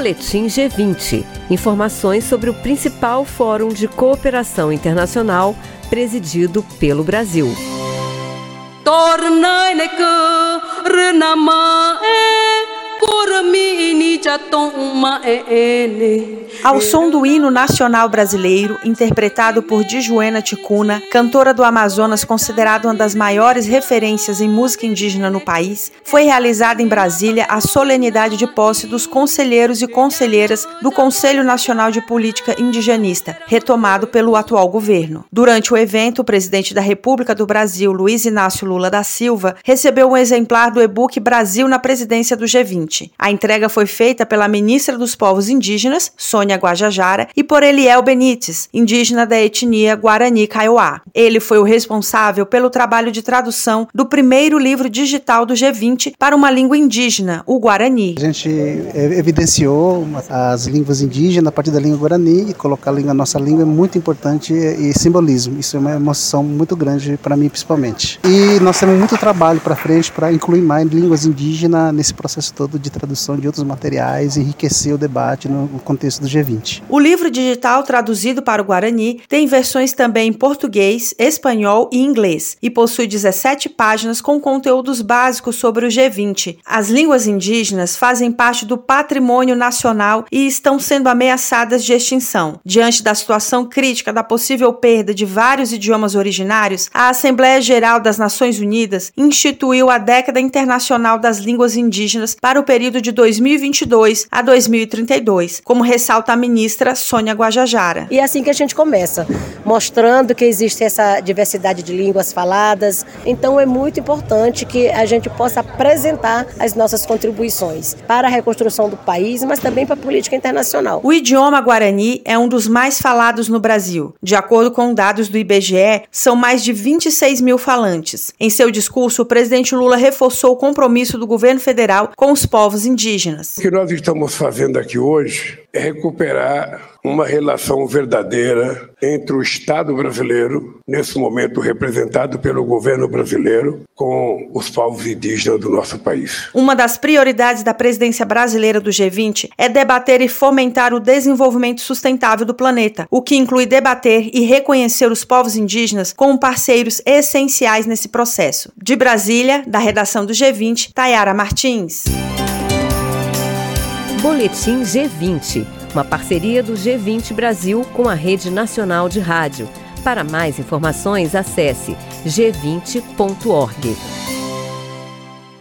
Boletim G20. Informações sobre o principal fórum de cooperação internacional presidido pelo Brasil. Ao som do hino nacional brasileiro, interpretado por Djuana Ticuna, cantora do Amazonas considerada uma das maiores referências em música indígena no país, foi realizada em Brasília a solenidade de posse dos conselheiros e conselheiras do Conselho Nacional de Política Indigenista, retomado pelo atual governo. Durante o evento, o presidente da República do Brasil, Luiz Inácio Lula da Silva, recebeu um exemplar do e-book Brasil na Presidência do G20. A entrega foi feita pela ministra dos Povos Indígenas, Sônia Guajajara, e por Eliel Benites, indígena da etnia Guarani Kaiowá. Ele foi o responsável pelo trabalho de tradução do primeiro livro digital do G20 para uma língua indígena, o Guarani. A gente evidenciou as línguas indígenas a partir da língua Guarani e colocar a nossa língua é muito importante e simbolismo. Isso é uma emoção muito grande para mim, principalmente. E nós temos muito trabalho para frente para incluir mais línguas indígenas nesse processo todo de tradução de outros materiais e enriquecer o debate no contexto do G20. O livro digital traduzido para o Guarani tem versões também em português, espanhol e inglês e possui 17 páginas com conteúdos básicos sobre o G20. As línguas indígenas fazem parte do patrimônio nacional e estão sendo ameaçadas de extinção. Diante da situação crítica da possível perda de vários idiomas originários, a Assembleia Geral das Nações Unidas instituiu a Década Internacional das Línguas Indígenas para o período de 2022 a 2032, como ressalta a ministra Sônia Guajajara. E é assim que a gente começa, mostrando que existe essa diversidade de línguas faladas. Então é muito importante que a gente possa apresentar as nossas contribuições para a reconstrução do país, mas também para a política internacional. O idioma Guarani é um dos mais falados no Brasil. De acordo com dados do IBGE, são mais de 26 mil falantes. Em seu discurso, o presidente Lula reforçou o compromisso do governo federal com os povos indígenas. O que nós estamos fazendo aqui hoje é recuperar uma relação verdadeira entre o Estado brasileiro, nesse momento representado pelo governo brasileiro, com os povos indígenas do nosso país. Uma das prioridades da presidência brasileira do G20 é debater e fomentar o desenvolvimento sustentável do planeta, o que inclui debater e reconhecer os povos indígenas como parceiros essenciais nesse processo. De Brasília, da redação do G20, Tayara Martins. Boletim G20, uma parceria do G20 Brasil com a Rede Nacional de Rádio. Para mais informações, acesse g20.org.